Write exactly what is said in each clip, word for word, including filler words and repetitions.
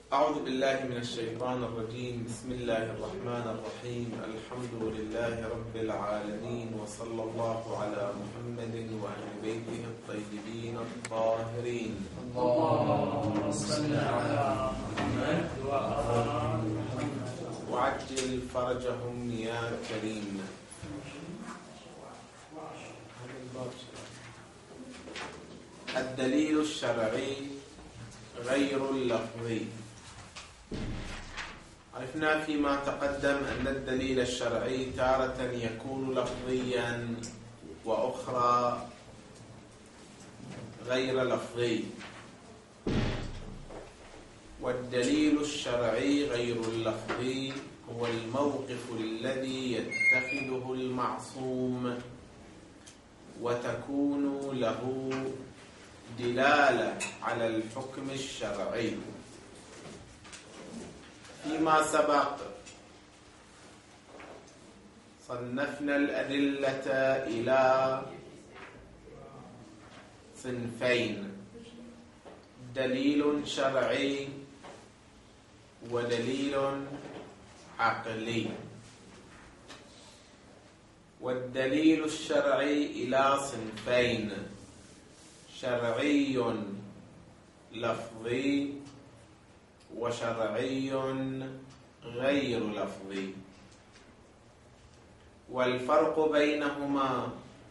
أعوذ بالله من الشيطان الرجيم. بسم الله الرحمن الرحيم. الحمد لله رب العالمين، وصلى الله على محمد وأهل بيته الطيبين الطاهرين. اللهم صل على محمد وآل محمد وعجل فرجهم يا كريم. الدليل الشرعي غير اللفظي. عرفنا فيما تقدم أن الدليل الشرعي تارة يكون لفظيا وأخرى غير لفظي. والدليل الشرعي غير اللفظي هو الموقف الذي يتخذه المعصوم وتكون له دلالة على الحكم الشرعي. فيما سبق صنفنا الأدلة إلى صنفين: دليل شرعي ودليل عقلي. والدليل الشرعي إلى صنفين: شرعي لفظي وشرعي غير لفظي. والفرق بينهما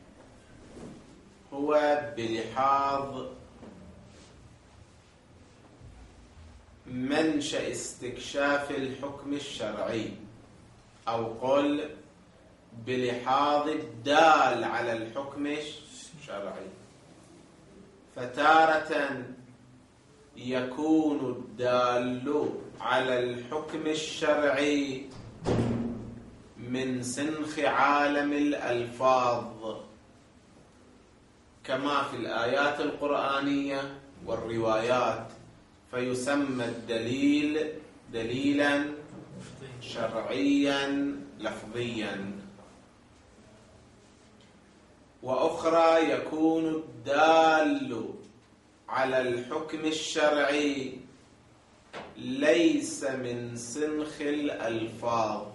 هو بلحاظ منشأ استكشاف الحكم الشرعي، أو قل بلحاظ الدال على الحكم الشرعي. فتارة يكون الدال على الحكم الشرعي من سنخ عالم الألفاظ كما في الآيات القرآنية والروايات، فيسمى الدليل دليلا شرعيا لفظيا. وأخرى يكون الدال على الحكم الشرعي ليس من سنخ الألفاظ،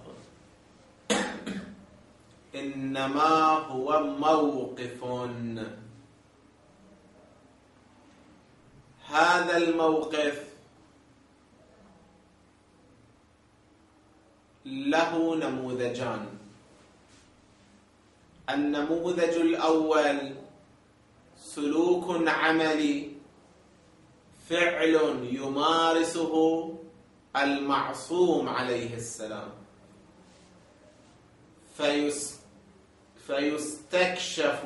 إنما هو موقف. هذا الموقف له نموذجان: النموذج الأول سلوك عملي، فعل يمارسه المعصوم عليه السلام، فيس فيستكشف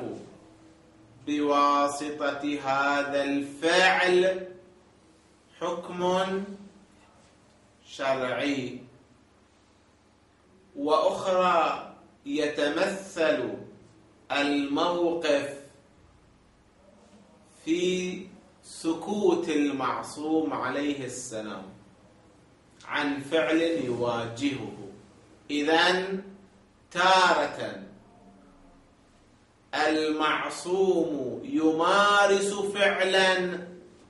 بواسطة هذا الفعل حكم شرعي. وأخرى يتمثل الموقف في سكوت المعصوم عليه السلام عن فعل يواجهه. إذن تارة المعصوم يمارس فعلا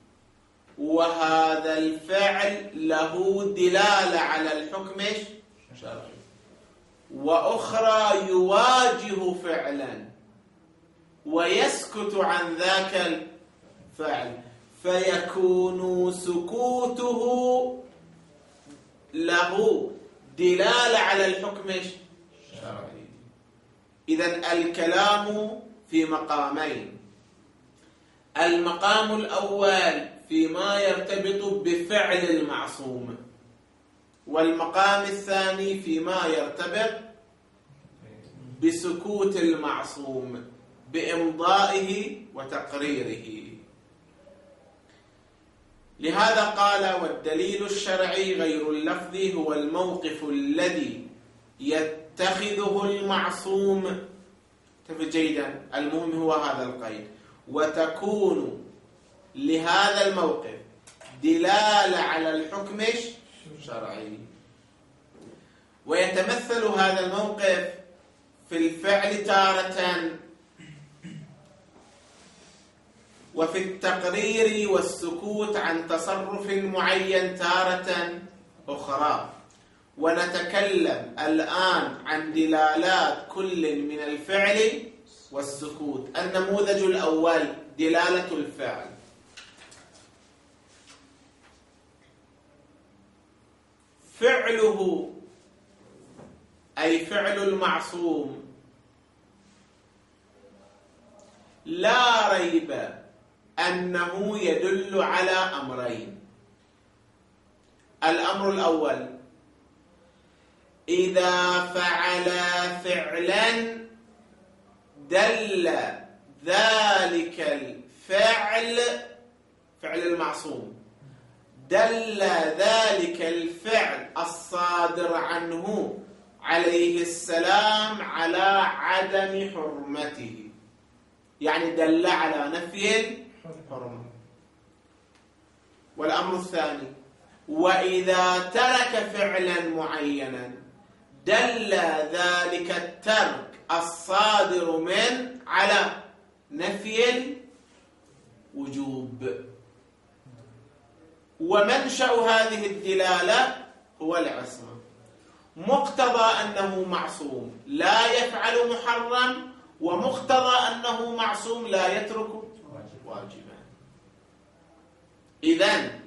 وهذا الفعل له دلالة على الحكم الشرعي، وأخرى يواجه فعلا ويسكت عن ذاك الفعل، فيكون سكوته له دلالة على الحكم الشرعي. إذن الكلام في مقامين: المقام الأول فيما يرتبط بفعل المعصوم، والمقام الثاني فيما يرتبط بسكوت المعصوم بإمضائه وتقريره. لهذا قال: والدليل الشرعي غير اللفظي هو الموقف الذي يتخذه المعصوم. انتبه جيدا، المهم هو هذا القيد: وتكون لهذا الموقف دلالة على الحكم الشرعي. ويتمثل هذا الموقف في الفعل تارة وفي التقرير والسكوت عن تصرف معين تارة أخرى. ونتكلم الآن عن دلالات كل من الفعل والسكوت. النموذج الأول دلالة الفعل. فعله أي فعل المعصوم لا ريب أنه يدل على أمرين. الأمر الأول: إذا فعل فعلا دل ذلك الفعل، فعل المعصوم، دل ذلك الفعل الصادر عنه عليه السلام على عدم حرمته، يعني دل على نفي الحرمة. والأمر الثاني: وإذا ترك فعلا معينا دل ذلك الترك الصادر من على نفي الوجوب. ومنشأ هذه الدلالة هو العصمة. مقتضى أنه معصوم لا يفعل محرم، ومقتضى أنه معصوم لا يترك واجبا. إذن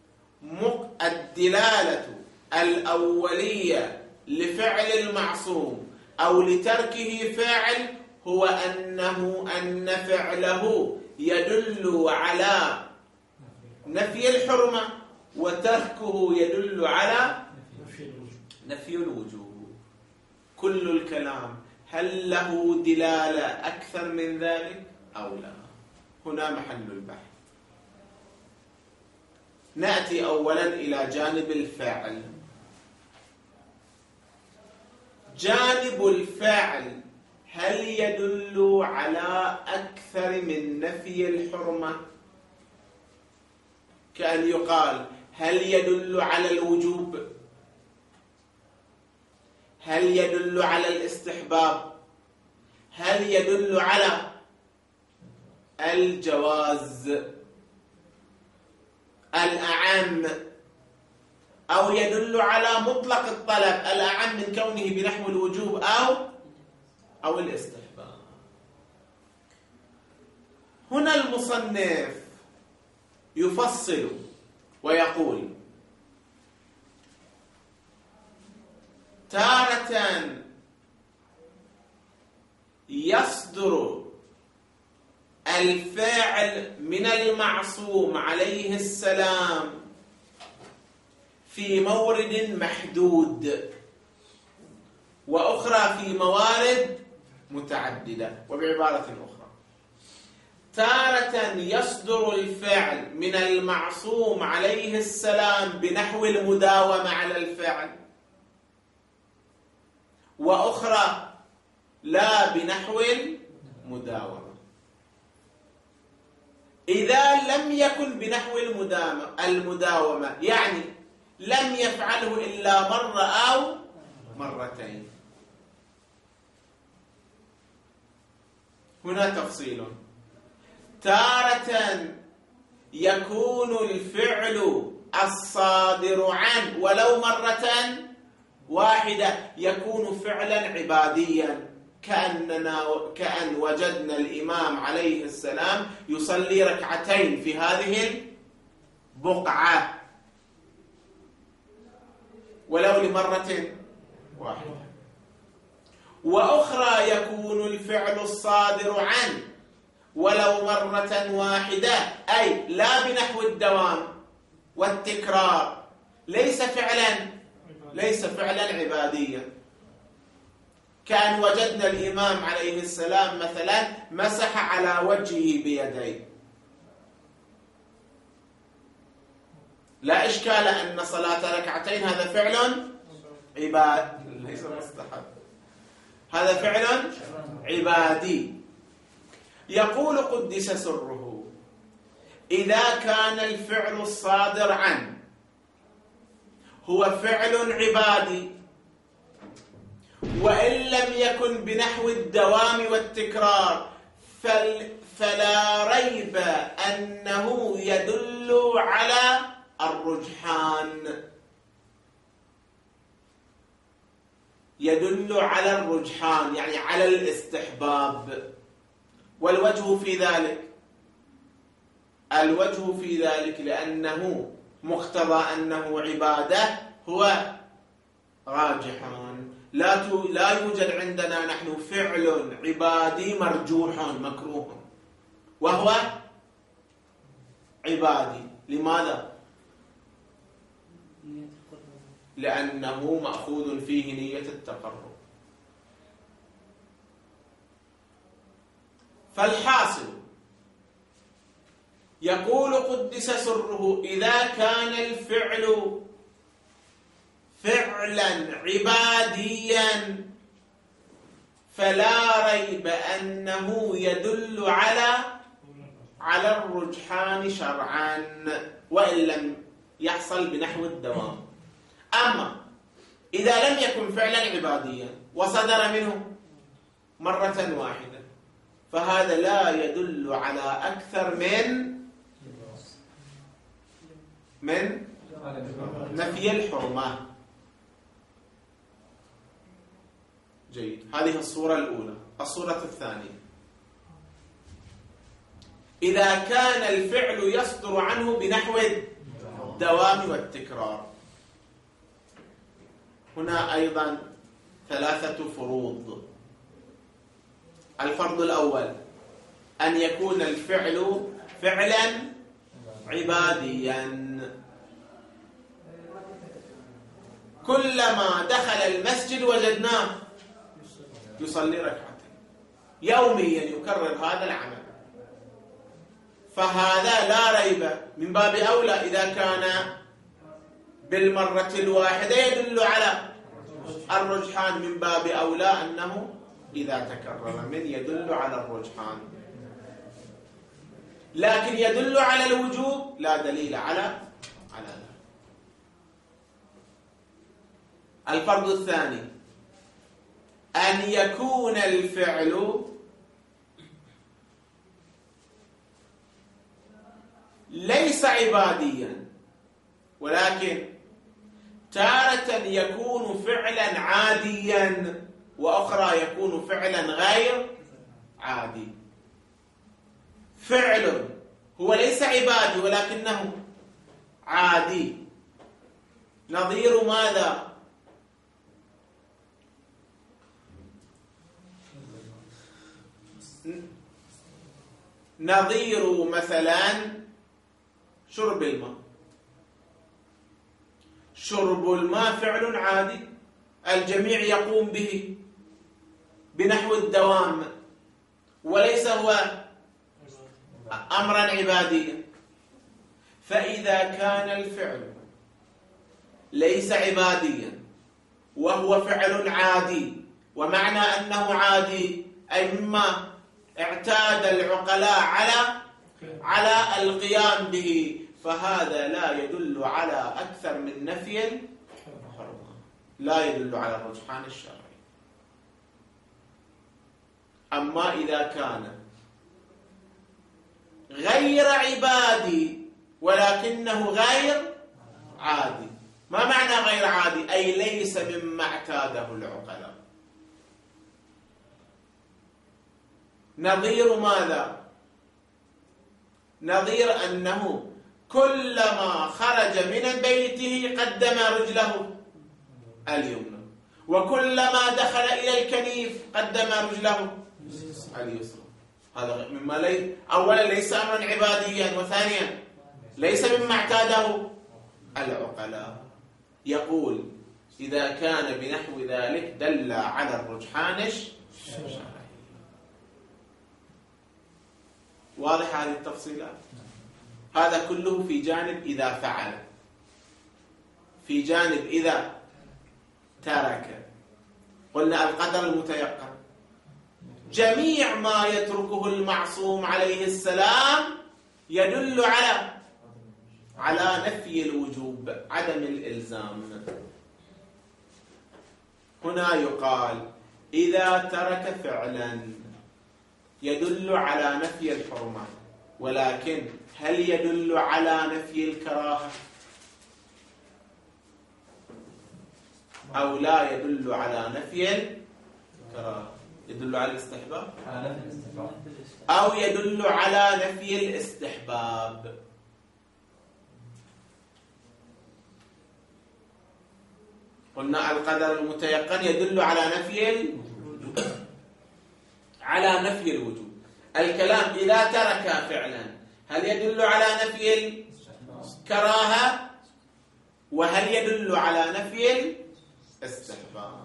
الدلالة الأولية لفعل المعصوم أو لتركه فعل هو أنه أن فعله يدل على نفي الحرمة، وتركه يدل على نفي الوجوب. كل الكلام هل له دلالة أكثر من ذلك أو لا؟ هنا محل البحث. نأتي أولا إلى جانب الفاعل. جانب الفاعل هل يدل على أكثر من نفي الحرمة؟ كأن يقال: هل يدل على الوجوب؟ هل يدل على الاستحباب؟ هل يدل على الجواز الأعم؟ أو يدل على مطلق الطلب الأعم من كونه بنحو الوجوب أو أو الاستحباب؟ هنا المصنف يفصل ويقول: تارة يصدر الفاعل من المعصوم عليه السلام في مورد محدود، وأخرى في موارد متعددة. وبعبارة أخرى: تارة يصدر الفعل من المعصوم عليه السلام بنحو المداومة على الفعل، وأخرى لا بنحو المداومة. إذا لم يكن بنحو المداومة يعني لم يفعله إلا مرة أو مرتين. هنا تفصيل: تارة يكون الفعل الصادر عنه ولو مرة واحدة يكون فعلا عباديا، كأننا كأن وجدنا الإمام عليه السلام يصلي ركعتين في هذه البقعة ولو لمرة واحدة. وأخرى يكون الفعل الصادر عنه ولو مرة واحدة، أي لا بنحو الدوام والتكرار، ليس فعلا ليس فعلا عباديا. كان وجدنا الإمام عليه السلام مثلا مسح على وجهه بيديه، لا إشكال أن صلاة ركعتين هذا فعل عباد ليس مستحب، هذا فعل عبادي. يقول قدس سره: إذا كان الفعل الصادر عنه هو فعل عبادي وإن لم يكن بنحو الدوام والتكرار، فلا ريب أنه يدل على الرجحان، يدل على الرجحان يعني على الاستحباب. والوجه في ذلك الوجه في ذلك لأنه مقتضى أنه عبادة هو راجحان. لا لا يوجد عندنا نحن فعل عبادي مرجوح مكروه وهو عبادي. لماذا؟ لأنه مأخوذ فيه نية التقرب. فالحاصل يقول قدس سره: إذا كان الفعل فعلا عباديا فلا ريب أنه يدل على على الرجحان شرعا وإن لم يحصل بنحو الدوام. أما إذا لم يكن فعلا عباديا وصدر منه مرة واحدة فهذا لا يدل على أكثر من من نفي الحرمة. جيد، هذه الصورة الأولى. الصورة الثانية: إذا كان الفعل يصدر عنه بنحو الدوام والتكرار. هنا أيضا ثلاثة فروض. الفرض الأول أن يكون الفعل فعلا عباديا. كلما دخل المسجد وجدناه يصلي ركعتين يوميا، يكرر هذا العمل، فهذا لا ريب من باب أولى إذا كان بالمرة الواحدة يدل على الرجحان، من باب أولى أنه إذا تكرر من يدل على الرجحان. لكن يدل على الوجوب لا دليل على على ذلك. الفرض الثاني أن يكون الفعل ليس عباديا ولكن تارة يكون فعلا عاديا وأخرى يكون فعلا غير عادي. فعل هو ليس عبادي ولكنه عادي، نظير ماذا؟ نظير مثلا شرب الماء. شرب الماء فعل عادي الجميع يقوم به بنحو الدوام وليس هو أمرا عباديا. فإذا كان الفعل ليس عباديا وهو فعل عادي، ومعنى أنه عادي أي مما اعتاد العقلاء على على القيام به، فهذا لا يدل على أكثر من نفي الحرمة، لا يدل على الرجحان الشرعي. أما إذا كان غير عبادي ولكنه غير عادي، ما معنى غير عادي؟ أي ليس مما اعتاده العقلاء. نظير ماذا؟ نظير أنه كلما خرج من بيته قدم رجله اليمنى، وكلما دخل إلى الكنيف قدم رجله اليسرى. هذا مما لي... أولا ليس أمرا عباديا، وثانيا ليس مما اعتاده العقلاء. يقول إذا كان بنحو ذلك دل على الرجحان الشرعي. واضح هذه التفصيلات؟ هذا كله في جانب إذا فعل. في جانب إذا ترك قلنا القدر المتيقن. جميع ما يتركه المعصوم عليه السلام يدل على على نفي الوجوب، عدم الإلزام. هنا يقال إذا ترك فعلا يدل على نفي الحرمة، ولكن هل يدل على نفي الكراهة أو لا يدل على نفي الكراهة؟ يدل على الاستحباب أو يدل على نفي الاستحباب؟ قلنا القدر المتيقن يدل على نفي الوجوب، على نفي الوجوب. الكلام إذا ترك فعلا هل يدل على نفي الكراهة وهل يدل على نفي الاستحباب؟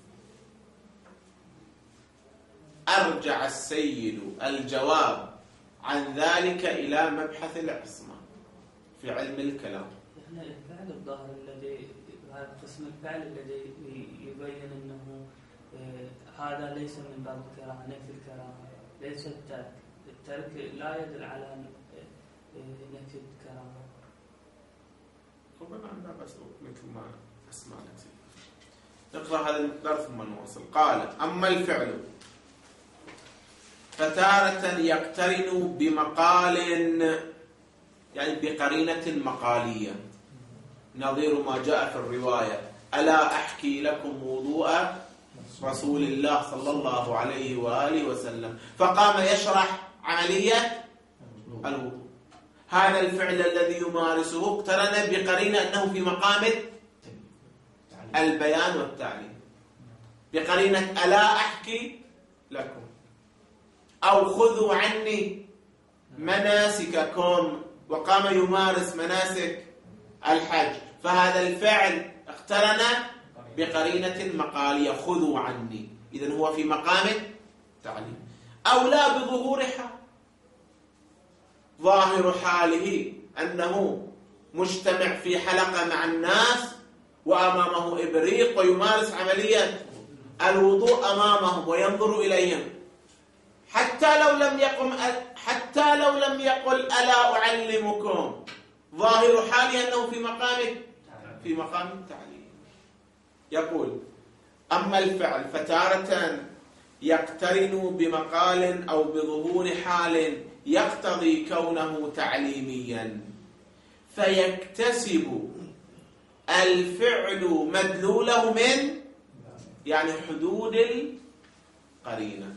أرجع السيد الجواب عن ذلك إلى مبحث العصمة في علم الكلام. يعني الفعل الظاهر الذي هذا قسم الفعل الذي يبين أنه هذا ليس من باب الكراهة، نفي الكراهة ليس الترك. الترك لا يدل على نفي الكراهة. طبعا عندنا بس مثل ما أسمع لك نقرأ هذا المقدار ثم نواصل. قال: أما الفعل فتارة يقترن بمقال، يعني بقرينة مقالية، نظير ما جاء في الرواية: ألا أحكي لكم وضوء رسول الله صلى الله عليه وآله وسلم، فقام يشرح عملية الوضوء. هذا الفعل الذي يمارسه اقترن بقرينة أنه في مقام البيان والتعليم، بقرينة ألا أحكي لكم أو خذوا عني مناسككم، وقام يمارس مناسك الحج، فهذا الفعل اقترن بقرينة مقالية: خذوا عني، إذن هو في مقام التعليم. أو لا بظهور حال، ظاهر حاله أنه مجتمع في حلقة مع الناس وأمامه إبريق ويمارس عملية الوضوء أمامهم وينظر إليهم، حتى لو لم يقم حتى لو لم يقل ألا أعلمكم، ظاهر حاله أنه في مقام في مقام التعليم. يقول: أما الفعل فتارة يقترن بمقال أو بظهور حال يقتضي كونه تعليميا، فيكتسب الفعل مدلوله من يعني حدود القرينة،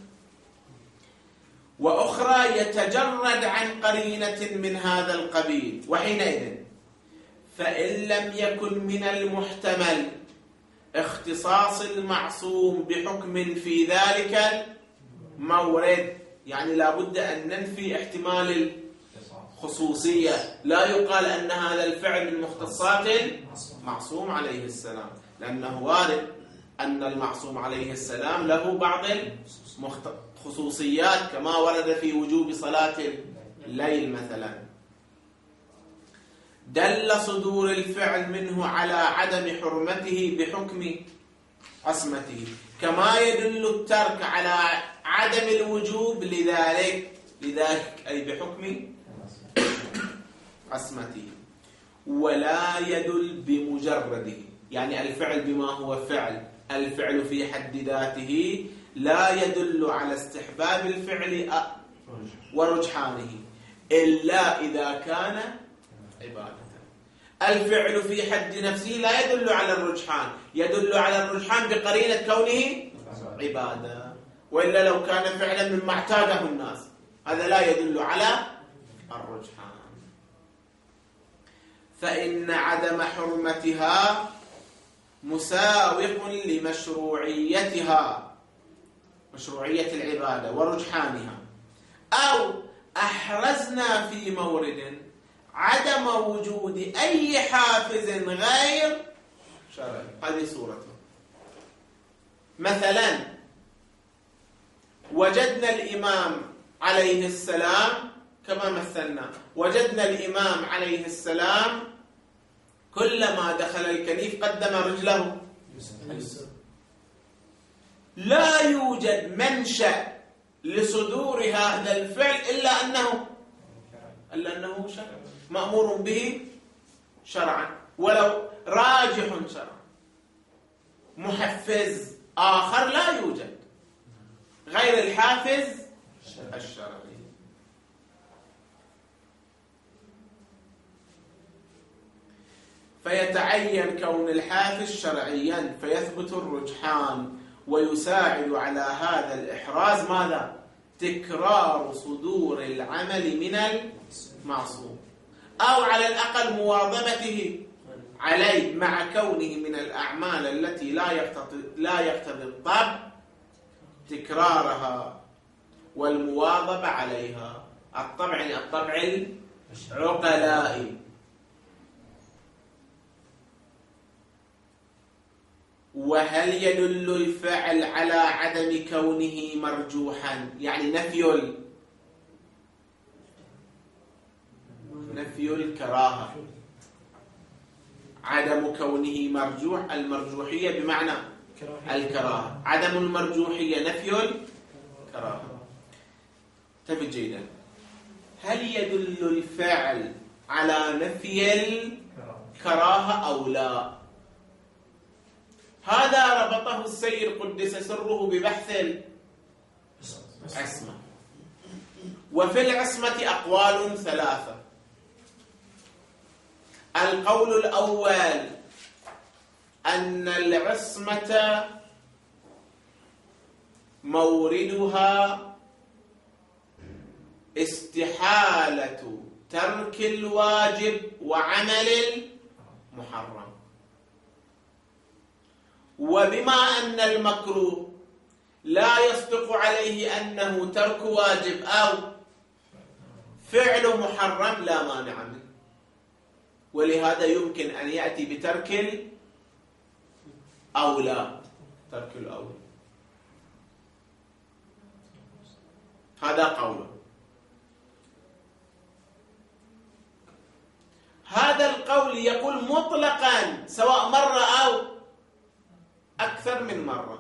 وأخرى يتجرد عن قرينة من هذا القبيل، وحينئذ فإن لم يكن من المحتمل اختصاص المعصوم بحكم في ذلك المورد، يعني لا بد أن ننفي احتمال الخصوصية، لا يقال أن هذا الفعل من مختصات المعصوم عليه السلام، لأنه وارد أن المعصوم عليه السلام له بعض الخصوصيات كما ورد في وجوب صلاة الليل مثلا. دل صدور الفعل منه على عدم حرمته بحكم عصمته، كما يدل الترك على عدم الوجوب لذلك لذلك أي بحكم عصمته. ولا يدل بمجرده، يعني الفعل بما هو فعل، الفعل في حد ذاته لا يدل على استحباب الفعل ورجحانه إلا إذا كان عبادة. الفعل في حد نفسه لا يدل على الرجحان، يدل على الرجحان بقرينة كونه عبادة، وإلا لو كان فعلا مما اعتاده الناس هذا لا يدل على الرجحان. فإن عدم حرمتها مساوق لمشروعيتها، مشروعية العبادة ورجحانها، أو أحرزنا في مورد عدم وجود أي حافز غير شرعي. هذه صورته. مثلا وجدنا الإمام عليه السلام كما مثلنا، وجدنا الإمام عليه السلام كلما دخل الكنيف قدم رجله، لا يوجد منشأ لصدور هذا الفعل إلا أنه إلا أنه شرع مأمور به شرعا، ولو راجح شرعا. محفز آخر لا يوجد غير الحافز الشرعي. فيتعين كون الحافز شرعيا فيثبت الرجحان، ويساعد على هذا الإحراز ماذا؟ تكرار صدور العمل من المعصوم، أو على الأقل مواظبته عليه مع كونه من الأعمال التي لا يقتضي لا يقتضي الطبع تكرارها والمواظبة عليها. الطبع يعني الطبع العقلائي. وهل يدل الفعل على عدم كونه مرجوحا؟ يعني نفي نفي الكراهة، عدم كونه مرجوح، المرجوحية بمعنى الكراهة، عدم المرجوحية نفي الكراهة. انتبه جيدا، هل يدل الفعل على نفي الكراهة أو لا؟ هذا ربطه السيد قدس سره ببحث العصمة. وفي العصمة أقوال ثلاثة. القول الأول أن العصمة موردها استحالة ترك الواجب وعمل المحرم، وبما أن المكروه لا يصدق عليه أنه ترك واجب أو فعل محرم لا مانع منه، ولهذا يمكن أن يأتي بترك الأولى، ترك الأولى. هذا قوله. هذا القول يقول مطلقا سواء مرة أو أكثر من مرة،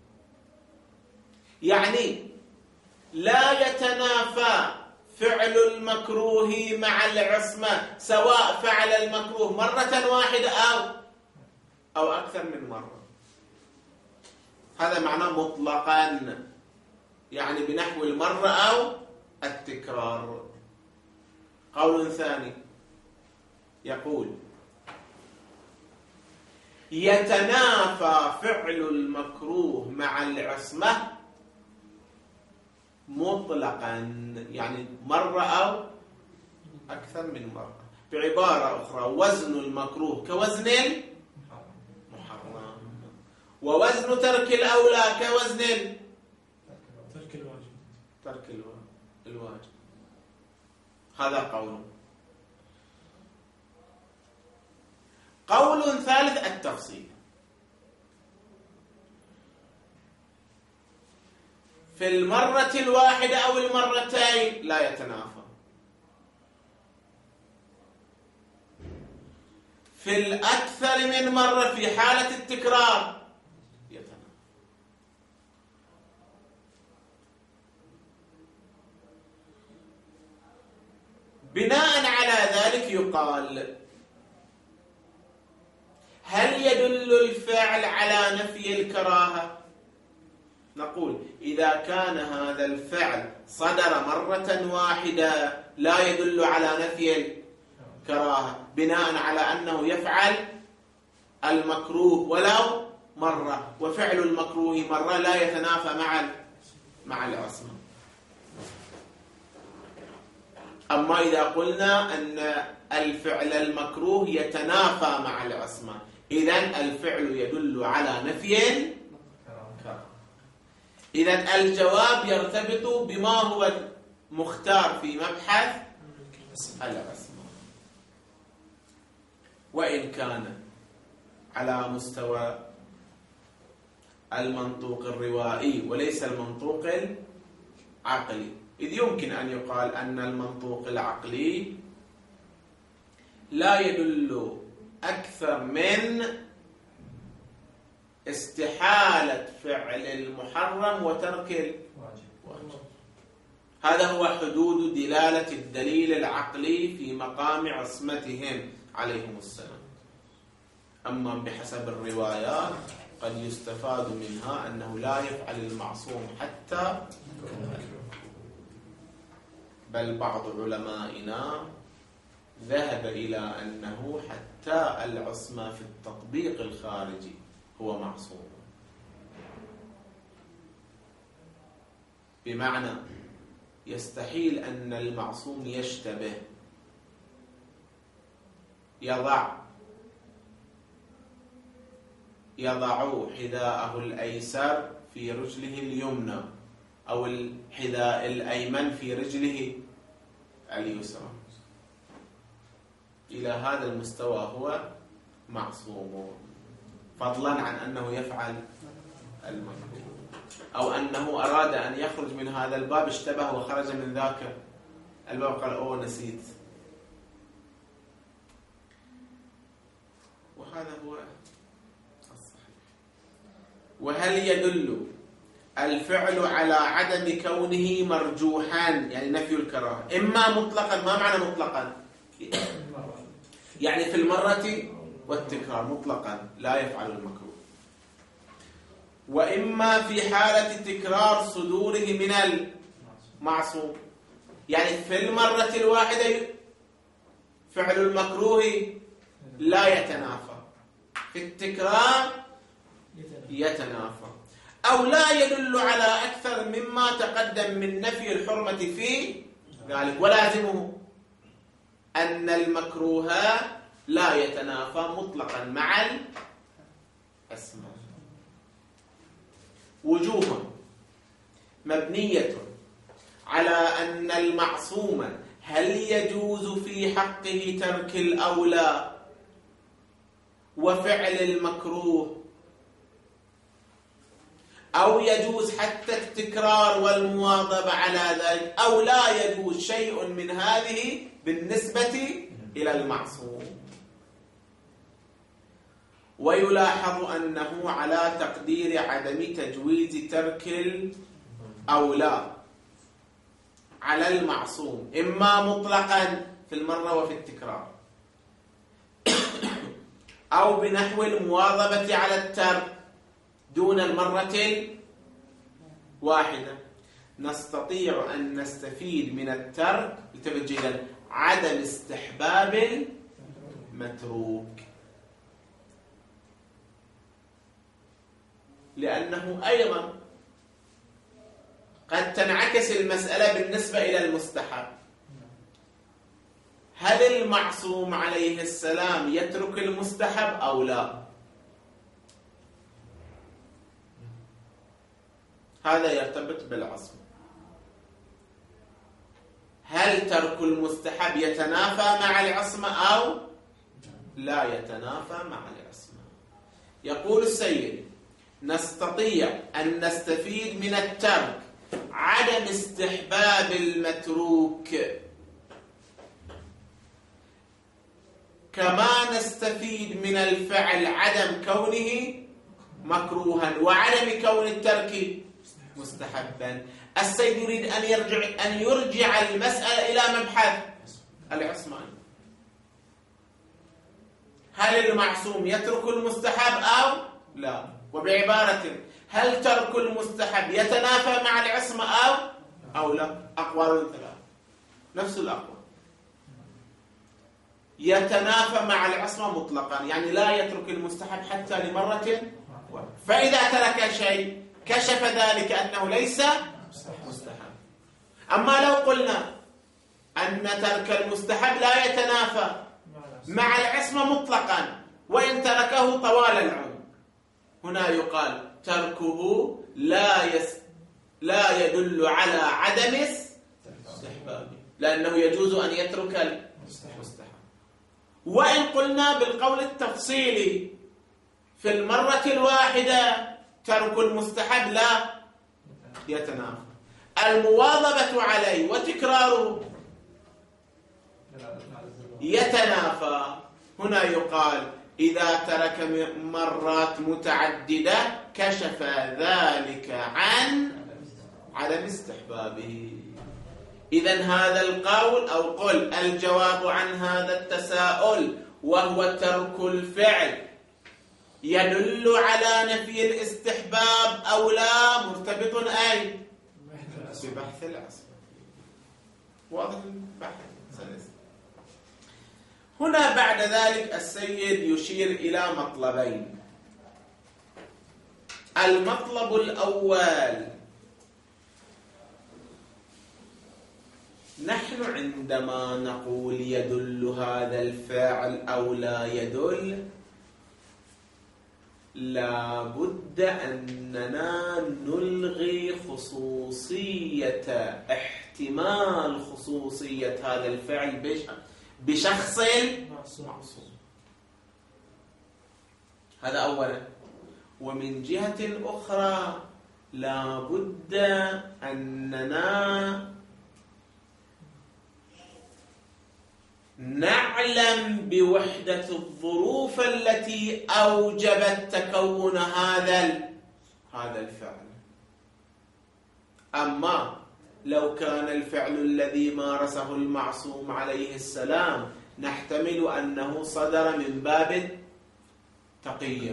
يعني لا يتنافى فعل المكروه مع العصمة سواء فعل المكروه مرة واحدة أو أو أكثر من مرة. هذا معناه مطلقا، يعني بنحو المرة أو التكرار. قول ثاني يقول يتنافى فعل المكروه مع العصمة مطلقا، يعني مرة أو أكثر من مرة. بعبارة أخرى وزن المكروه كوزن المحرم، ووزن ترك الأولى كوزن ترك الواجب ترك الواجب. هذا قول. قول ثالث التفصيل. في المرة الواحدة أو المرتين لا يتنافى، في الأكثر من مرة في حالة التكرار يتنافى. بناء على ذلك يقال هل يدل الفعل على نفي الكراهة؟ نقول إذا كان هذا الفعل صدر مرة واحدة لا يدل على نفي الكراهة، بناء على أنه يفعل المكروه ولو مرة، وفعل المكروه مرة لا يتنافى مع مع العصمة. أما إذا قلنا أن الفعل المكروه يتنافى مع العصمة، إذن الفعل يدل على نفي الكراهة. إذن الجواب يرتبط بما هو مختار في مبحث العصمة، وإن كان على مستوى المنطوق الروائي وليس المنطوق العقلي، إذ يمكن أن يقال أن المنطوق العقلي لا يدل أكثر من استحالة فعل المحرم وترك الواجب. هذا هو حدود دلالة الدليل العقلي في مقام عصمتهم عليهم السلام. أما بحسب الروايات قد يستفاد منها أنه لا يفعل المعصوم حتى بل بعض علمائنا ذهب إلى أنه حتى العصمة في التطبيق الخارجي هو معصوم، بمعنى يستحيل أن المعصوم يشتبه، يضع يضع حذاءه الأيسر في رجله اليمنى أو الحذاء الأيمن في رجله اليسرى، إلى هذا المستوى هو معصوم، فضلا عن أنه يفعل المكروه، أو أنه أراد أن يخرج من هذا الباب اشتبه وخرج من ذاك الباب قال أوه نسيت. وهذا هو الصحيح. وهل يدل الفعل على عدم كونه مرجوحا، يعني نفي الكراهة، إما مطلقا، ما معنى مطلقا؟ يعني في المرة والتكرار مطلقا لا يفعل المكروه، وإما في حالة تكرار صدوره من المعصوم، يعني في المرة الواحدة فعل المكروه لا يتنافى، في التكرار يتنافى، أو لا يدل على أكثر مما تقدم من نفي الحرمة في ذلك، ولازمه أن المكروه لا يتنافى مطلقا مع الأسماء. وجوه مبنية على أن المعصوم هل يجوز في حقه ترك الأولى وفعل المكروه، أو يجوز حتى التكرار والمواظبة على ذلك، أو لا يجوز شيء من هذه بالنسبة إلى المعصوم. ويلاحظ أنه على تقدير عدم تجويز ترك الأولى على المعصوم، إما مطلقا في المرة وفي التكرار، أو بنحو المواظبة على الترك دون المرة الواحدة. نستطيع أن نستفيد من الترك لتبجيلا عدم استحباب المتروك، لأنه أيضا قد تنعكس المسألة بالنسبة إلى المستحب. هل المعصوم عليه السلام يترك المستحب أو لا؟ هذا يرتبط بالعصم. هل ترك المستحب يتنافى مع العصمة أو لا يتنافى مع العصمة؟ يقول السيد: نستطيع أن نستفيد من الترك عدم استحباب المتروك، كما نستفيد من الفعل عدم كونه مكروها وعدم كون الترك مستحبا. السيد يريد أن يرجع أن يرجع المسألة إلى مبحث العصمة. هل المعصوم يترك المستحب أو لا؟ وبعبارة: هل ترك المستحب يتنافى مع العصمة أو أو لا؟ أقوال ثلاثة، نفس الأقوال. يتنافى مع العصمة مطلقا، يعني لا يترك المستحب حتى لمرة، فإذا ترك شيء كشف ذلك أنه ليس مستحب. أما لو قلنا أن ترك المستحب لا يتنافى مع العصمة مطلقا وإن تركه طوال العمر، هنا يقال تركه لا يس لا يدل على عدم استحبابه، لأنه يجوز أن يترك المستحب. وإن قلنا بالقول التفصيلي في المرة الواحدة ترك المستحب لا يتنافى، المواظبة عليه وتكراره يتنافى، هنا يقال إذا ترك مرات متعددة كشف ذلك عن عدم استحبابه. إذن هذا القول أو قل الجواب عن هذا التساؤل وهو ترك الفعل يدل على نفي الاستحباب أو لا، مرتبط أي ببحث العصمة. واضح البحث. هنا بعد ذلك السيد يشير إلى مطلبين. المطلب الأول: نحن عندما نقول يدل هذا الفعل أو لا يدل، لا بد أننا نلغي خصوصية احتمال خصوصية هذا الفعل بشخص معصوم. هذا أولا. ومن جهة أخرى لا بد أننا نعلم بوحدة الظروف التي أوجبت تكون هذا هذا الفعل. أما لو كان الفعل الذي مارسه المعصوم عليه السلام نحتمل أنه صدر من باب تقية،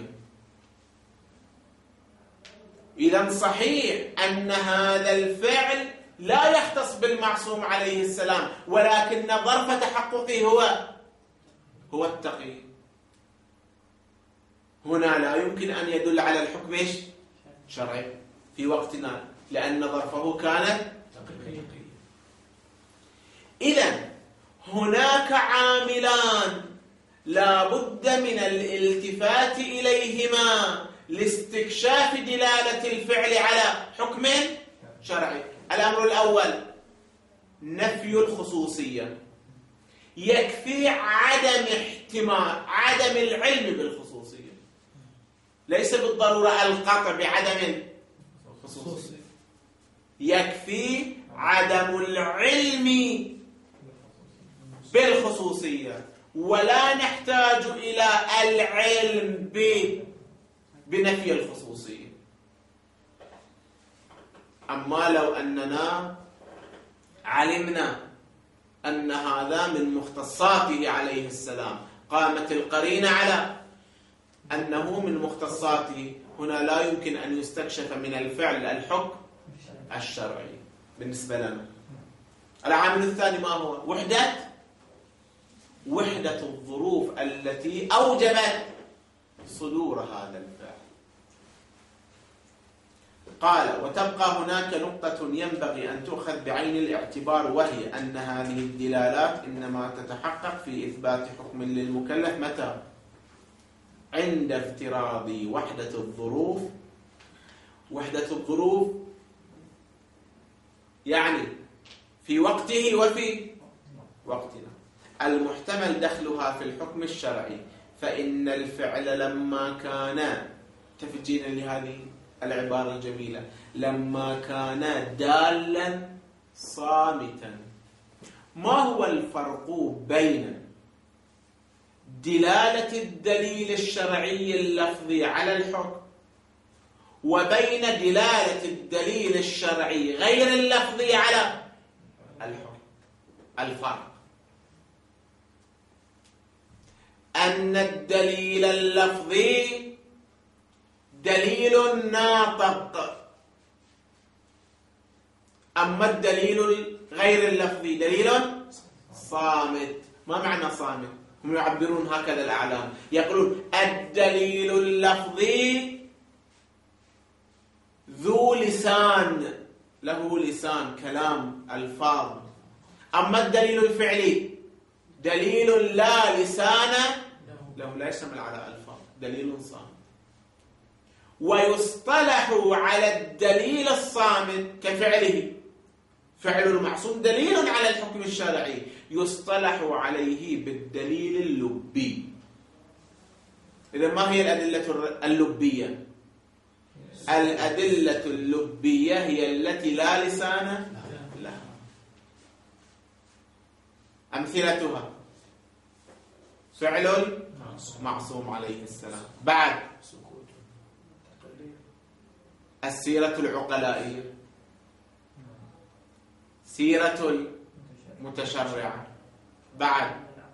إذن صحيح أن هذا الفعل لا يختص بالمعصوم عليه السلام، ولكن ظرف تحققه هو هو التقي. هنا لا يمكن أن يدل على الحكم الشرعي في وقتنا، لأن ظرفه كانت تقية. إذن هناك عاملان لا بد من الالتفات إليهما لاستكشاف دلالة الفعل على حكم شرعي. الأمر الأول: نفي الخصوصية. يكفي عدم احتمال عدم العلم بالخصوصية، ليس بالضرورة القطع بعدم الخصوصية، يكفي عدم العلم بالخصوصية، ولا نحتاج إلى العلم بنفي الخصوصية. أما لو أننا علمنا أن هذا من مختصاته عليه السلام، قامت القرينة على أنه من مختصاته، هنا لا يمكن أن يستكشف من الفعل الحكم الشرعي بالنسبة لنا. العامل الثاني ما هو؟ وحدة وحدة الظروف التي أوجبت صدور هذا الفعل. قال: وتبقى هناك نقطة ينبغي أن تؤخذ بعين الاعتبار، وهي أن هذه الدلالات إنما تتحقق في إثبات حكم للمكلف متى؟ عند افتراض وحدة الظروف. وحدة الظروف يعني في وقته وفي وقتنا، المحتمل دخلها في الحكم الشرعي. فإن الفعل لما كان، تفجينا لهذه العبارة الجميلة، لما كان دالا صامتا. ما هو الفرق بين دلالة الدليل الشرعي اللفظي على الحكم وبين دلالة الدليل الشرعي غير اللفظي على الحكم؟ الفرق أن الدليل اللفظي دليل ناطق، أما الدليل غير اللفظي دليل صامت. ما معنى صامت؟ هم يعبرون هكذا الأعلام، يقولون الدليل اللفظي ذو لسان، له لسان، كلام، ألفاظ. أما الدليل الفعلي دليل لا لسان له، لا يشتمل على ألفاظ، دليل صامت. ويصطلح على الدليل الصامت كفعله، فعل المعصوم دليل على الحكم الشرعي، يصطلح عليه بالدليل اللبي. إذا ما هي الأدلة اللبية؟ الأدلة اللبية هي التي لا لسان لها. أمثلتها: فعل المعصوم عليه السلام، بعد السيرة العقلائية، سيرة المتشرعة، بعد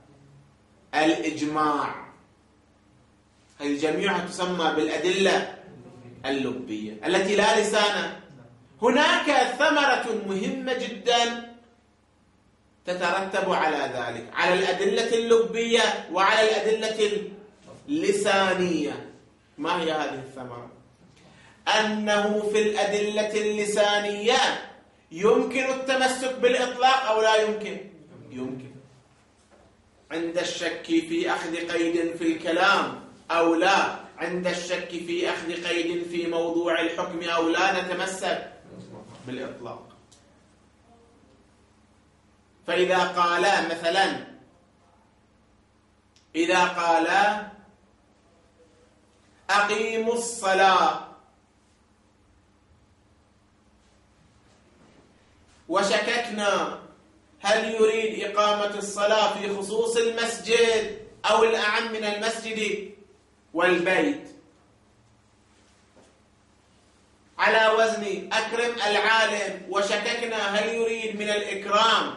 الإجماع. هذه جميعها تسمى بالأدلة اللبية التي لا لسان. هناك ثمرة مهمة جدا تترتب على ذلك على الأدلة اللبية وعلى الأدلة اللسانية. ما هي هذه الثمرة؟ أنه في الأدلة اللسانية يمكن التمسك بالإطلاق أو لا يمكن؟ يمكن. عند الشك في أخذ قيد في الكلام أو لا، عند الشك في أخذ قيد في موضوع الحكم أو لا، نتمسك بالإطلاق. فإذا قال مثلا إذا قال أقيموا الصلاة وشككنا هل يريد إقامة الصلاة في خصوص المسجد أو الأعم من المسجد والبيت، على وزن أكرم العالم، وشككنا هل يريد من الإكرام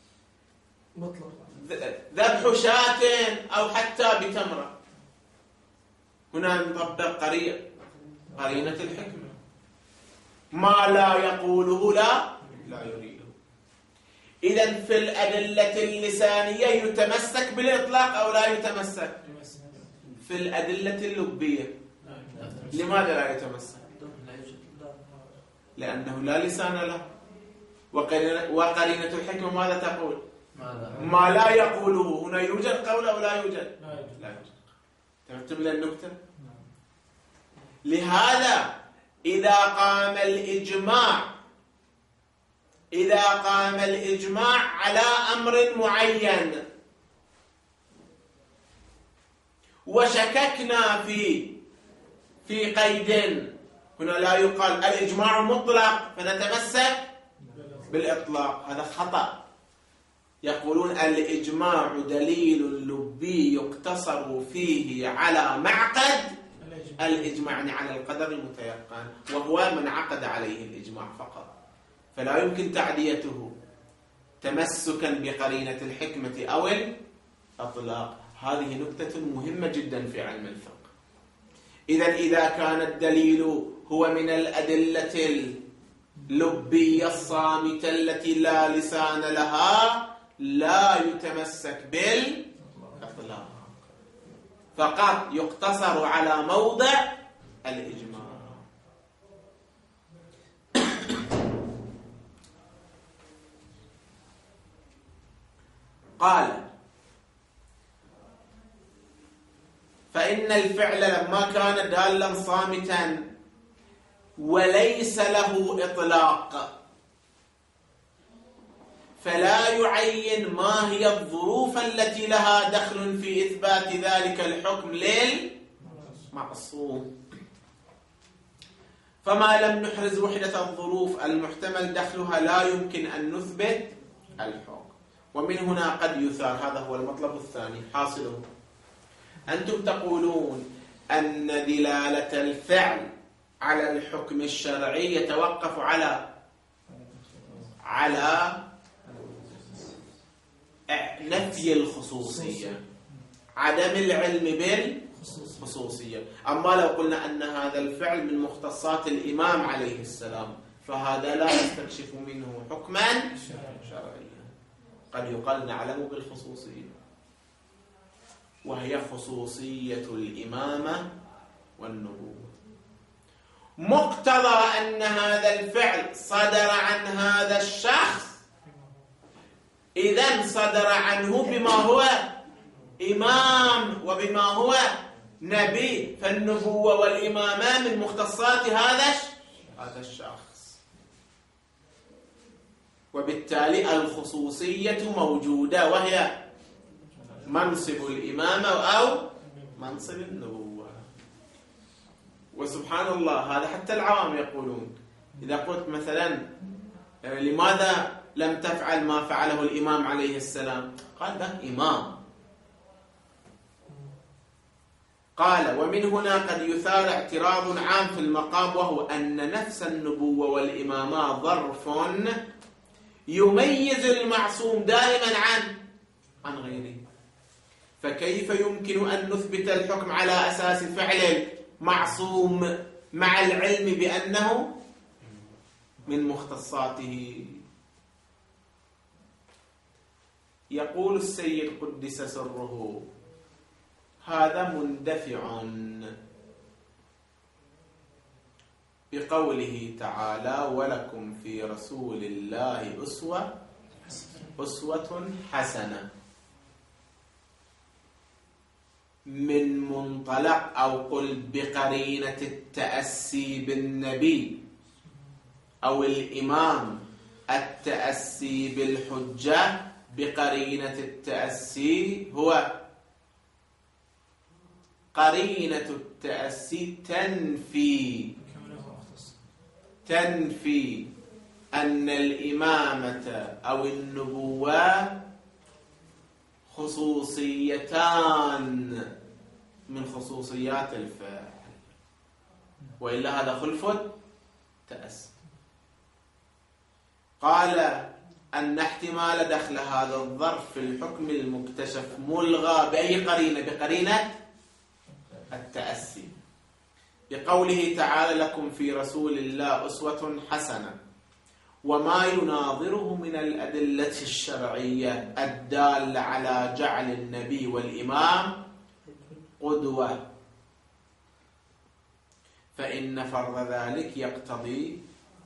ذبح شاة أو حتى بتمرة، هنا نطبق قرينة الحكمة. ما لا يقوله لا لا يريده. إذن في الأدلة اللسانية يتمسك بالإطلاق أو لا يتمسك؟ في الأدلة اللبية لماذا لا يتمسك؟ لأنه لا لسان له. وقرينة الحكمة ماذا تقول؟ ما لا يقوله. هنا يوجد قول أو لا يوجد؟ لا يوجد. تفهمتم النكتة؟ لهذا إذا قام الإجماع إذا قام الإجماع على أمر معين وشككنا في في قيد، هنا لا يقال الإجماع مطلق فنتمسك بالإطلاق، هذا خطأ. يقولون الإجماع دليل لبي يقتصر فيه على معقد الإجماع، يعني على القدر المتيقن، وهو من عقد عليه الإجماع فقط، فلا يمكن تعديته تمسكا بقرينة الحكمة أو الإطلاق. هذه نكتة مهمة جدا في علم الفقه. إذن إذا كان الدليل هو من الأدلة اللبية الصامتة التي لا لسان لها، لا يتمسك بالإطلاق، فقط يقتصر على موضع الإجماع. قال فإن الفعل لما كان دالا صامتا وليس له إطلاق فلا يعين ما هي الظروف التي لها دخل في إثبات ذلك الحكم للمعصوم. فما لم نحرز وحدة الظروف المحتمل دخلها لا يمكن أن نثبت الحكم. ومن هنا قد يثار، هذا هو المطلب الثاني حاصله، أنتم تقولون أن دلالة الفعل على الحكم الشرعي يتوقف على على نفي الخصوصية، عدم العلم بالخصوصية. أما لو قلنا أن هذا الفعل من مختصات الإمام عليه السلام فهذا لا يستكشف منه حكما شرعيا. قد يقال نعلم بالخصوصية، وهي خصوصية الإمامة والنبوة. مقتضى أن هذا الفعل صدر عن هذا الشخص، إذن صدر عنه بما هو إمام وبما هو نبي، فالنبوة والإمامة من مختصات هذا هذا الشخص، وبالتالي الخصوصية موجودة، وهي منصب الإمامة أو منصب النبوة. وسبحان الله هذا حتى العوام يقولون، إذا قلت مثلا لماذا لم تفعل ما فعله الإمام عليه السلام؟ قال ده إمام. قال ومن هنا قد يثار اعتراض عام في المقام، وهو أن نفس النبوة والإمامة ظرف يميز المعصوم دائما عن عن غيره، فكيف يمكن أن نثبت الحكم على أساس فعل المعصوم مع العلم بأنه من مختصاته؟ يقول السيد قدس سره: هذا مندفع بقوله تعالى: ولكم في رسول الله أسوة أسوة حسنة، من منطلق أو قل بقرينة التأسي بالنبي أو الإمام، التأسي بالحجة بقرينة التأسي هو قرينة التأسي تنفي تنفي أن الإمامة أو النبوة خصوصيتان من خصوصيات الفاعل، وإلا هذا خلفة تأسي. قال أن احتمال دخل هذا الظرف في الحكم المكتشف ملغى بأي قرينة؟ بقرينة التأسي، بقوله تعالى: لكم في رسول الله أسوة حسنة، وما يناظره من الأدلة الشرعية الدالة على جعل النبي والإمام قدوة، فإن فرض ذلك يقتضي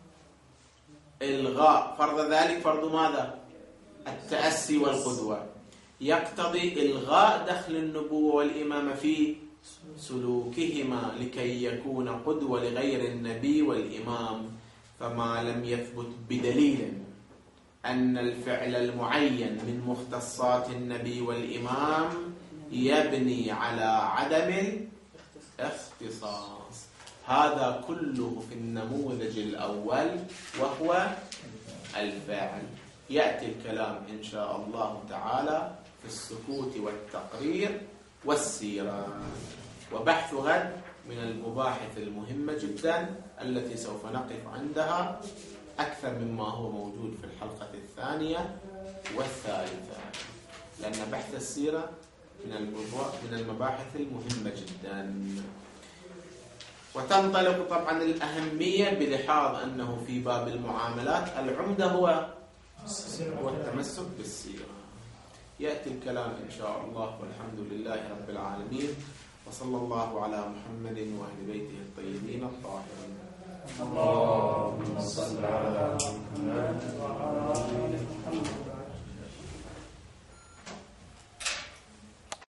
إلغاء فرض ذلك فرض ماذا؟ التأسي والقدوة، يقتضي إلغاء دخل النبوة والإمامة في سلوكهما لكي يكون قدوة لغير النبي والإمام. فما لم يثبت بدليل أن الفعل المعين من مختصات النبي والإمام يبني على عدم الاختصاص. هذا كله في النموذج الأول وهو الفاعل. يأتي الكلام إن شاء الله تعالى في السكوت والتقرير والسيرة. وبحث غد من المباحث المهمة جدا التي سوف نقف عندها أكثر مما هو موجود في الحلقة الثانية والثالثة، لأن بحث السيرة من المباحث المهمة جدا. وتنطلق طبعا الأهمية بلحاظ أنه في باب المعاملات العمدة هو هو التمسك بالسيرة. يأتي الكلام إن شاء الله، والحمد لله رب العالمين، وصلى الله على محمد وأهل بيته الطيبين الطاهرين. اللهم صل على